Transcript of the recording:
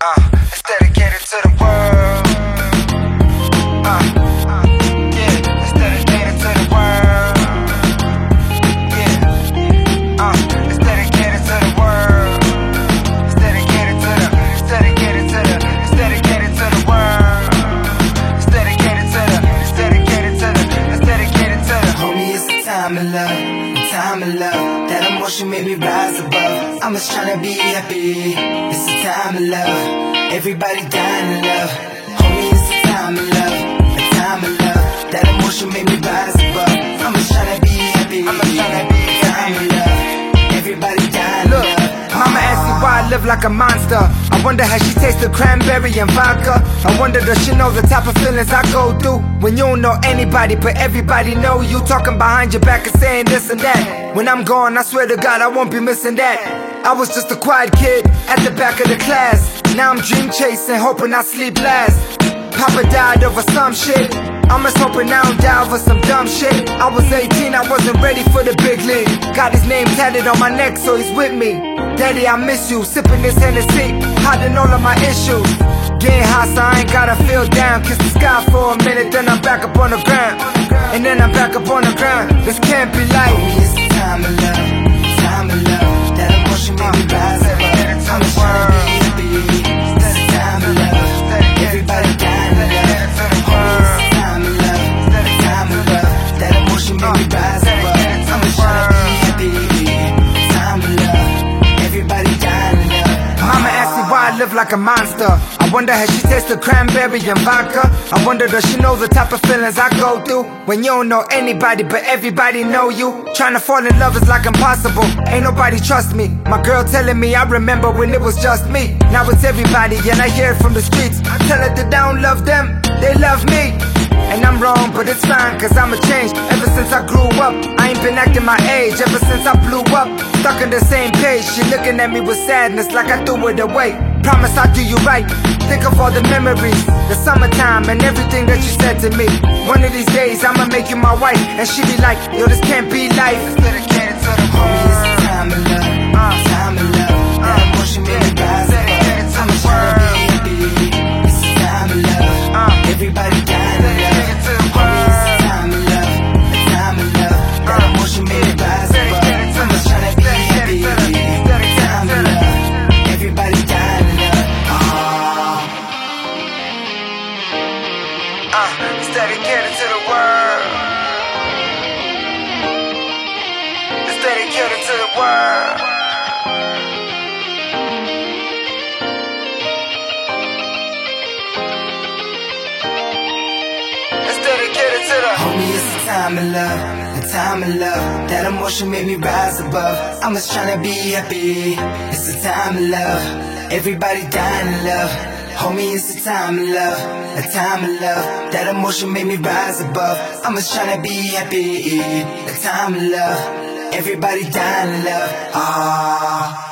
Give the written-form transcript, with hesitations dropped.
It's dedicated to the world. Yeah, it's dedicated to the world. Yeah, it's dedicated to the world. It's dedicated to the, it's dedicated to the, it's dedicated to the world. It's dedicated to the, it's dedicated to the, it's dedicated to the. Homie, it's the time of love, time of love. That emotion made me rise above. I'm just tryna be happy. It's the time of love. Everybody dying to love. Homie, it's the time of love, time of love. That emotion made me rise above. I'm just tryna be happy. I'm just tryna be time of love. Everybody dying to love. Mama asked me why I live like a monster. I wonder how she tastes the cranberry and vodka. I wonder does she know the type of feelings I go through when you don't know anybody but everybody know you. Talking behind your back and saying this and that. When I'm gone, I swear to God I won't be missing that. I was just a quiet kid at the back of the class. Now I'm dream chasing, hoping I sleep last. Papa died over some shit. I'm just hoping I don't die over some dumb shit. I was 18, I wasn't ready for the big league. Got his name tatted on my neck, so he's with me. Daddy, I miss you, sipping this Hennessy, hiding all of my issues. Getting high, so I ain't gotta feel down. Kiss the sky for a minute, then I'm back up on the ground. And then I'm back up on the ground. This can't be like Homie, it's the time of love, time of love. That emotion made me rise above. I'm just tryna be happy. It's the time of love. Everybody dying to love. Homie, it's the time of love, time of love. That emotion made me rise above. I'm just tryna be happy. Time of love. Everybody dying to love. Mama asked me why I live like a monster. I wonder has she tasted cranberry and vodka. I wonder does she know the type of feelings I go through when you don't know anybody but everybody know you. Trying to fall in love is like impossible. Ain't nobody trust me. My girl telling me I remember when it was just me. Now it's everybody and I hear it from the streets. I tell her that I don't love them, they love me. And I'm wrong, but it's fine, cause I'm a change. Ever since I grew up, I ain't been acting my age. Ever since I blew up, stuck on the same page. She looking at me with sadness like I threw it away. Promise I'll do you right. Think of all the memories, the summertime and everything that you said to me. One of these days I'ma make you my wife. And she be like, yo, this can't be life. It's dedicated to the Homie, it's the time of love, time of love. That emotion made me rise above. I'm just tryna be happy. It's the time of love. Everybody dying to love. Homie, it's the time of love, time of love. That emotion made me rise above. I'm just tryna be happy. Time of love. Everybody dying to love. It's dedicated to the world. It's dedicated to the world. It's dedicated to the. Homie, it's the time of love, the time of love. That emotion made me rise above. I'm just tryna be happy. It's the time of love. Everybody dying to love. Homie, it's the time of love, the time of love. That emotion made me rise above. I'm just tryna be happy. The time of love. Everybody dying to love.